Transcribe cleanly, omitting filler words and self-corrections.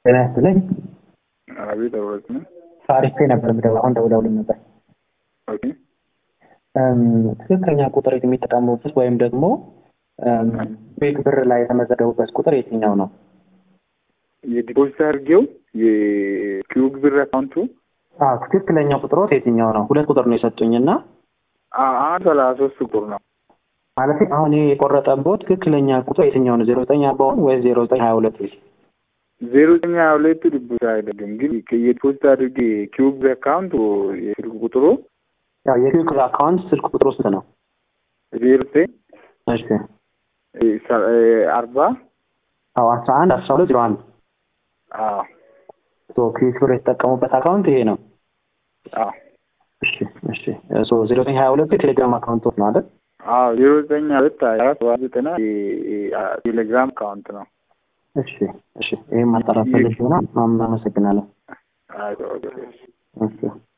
ጤና ይስጥልኝ። አቤት አውራት ነው። ታሪክ ነበር ምደው አሁን ደውለውልኝ ነበር። ኦኬ ትክክለኛ ቁጥር የሚጠቀሙበት ወይም ደግሞ ቤት ብር ላይ የተመዘገቡበት ቁጥር የትኛው ነው? የዲፖዚት አድርጌው የኪዩብ ብር አካውንቱ ትክክለኛ ቁጥሮት የትኛው ነው? ሁለት ቁጥር ነው የሰጡኝና 33 ቁጥር ነው ማለት አሁን የቆረጠበት ትክክለኛ ቁጥር የትኛው ነው? 0940 ወይ 0922? 0922 ዲፖዚት አይደለም ግን የዲፖዚት አድርጌ ኪዩብ ብር አካውንቱ የስልክ ቁጥሩ የኪዩብ አካውንት ስልክ ቁጥሩ ስንት ነው? 09 እሺ 40 11 12 01 ኪዩብ ብር የተጠቀሙበት አካውንት ይሄ ነው። እሺ 0922 ቴሌግራም አካውንት ነው አይደል? 0922 ቴሌግራም አካውንት ነው። እሺ ይሄን ማጣራት ፈልጌ ነው። አመሰግናለሁ። አይ